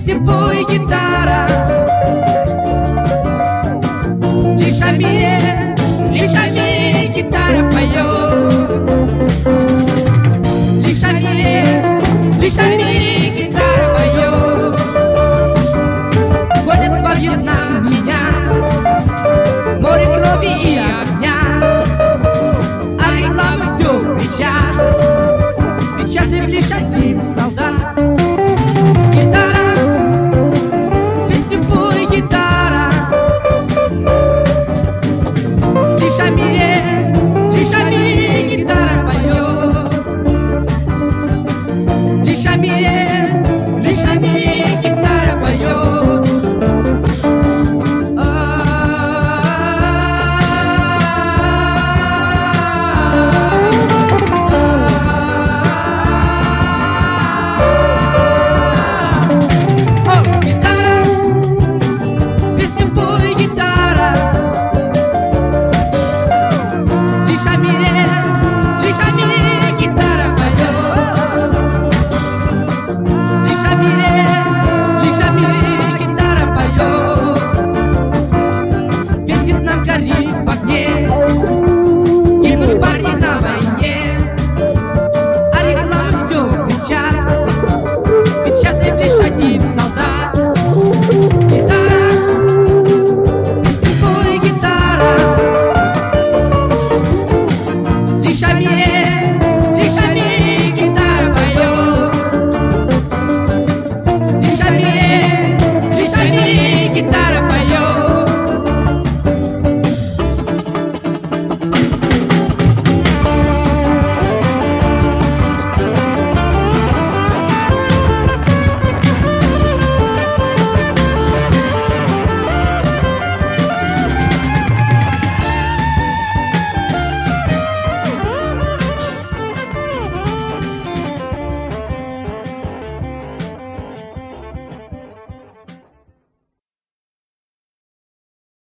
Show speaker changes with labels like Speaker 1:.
Speaker 1: Песня пой, гитара, лишь о мире гитара поет. Лишь о мире гитара поет. Гонят во Вьетнам меня, море крови и огня, а рекламы все кричат, ведь счастлив лишь один солдат. Гитара, песню пой, гитара, лишь о мире гитара поет. Лишь о мире гитара поет. Гитара, песню пой, гитара, лишь о мире гитара поет. Лишь о мире гитара поет. Весь Вьетнам горит в огне, гибнут парни на войне, а рекламы все кричат, ведь счастлив лишь один солдат.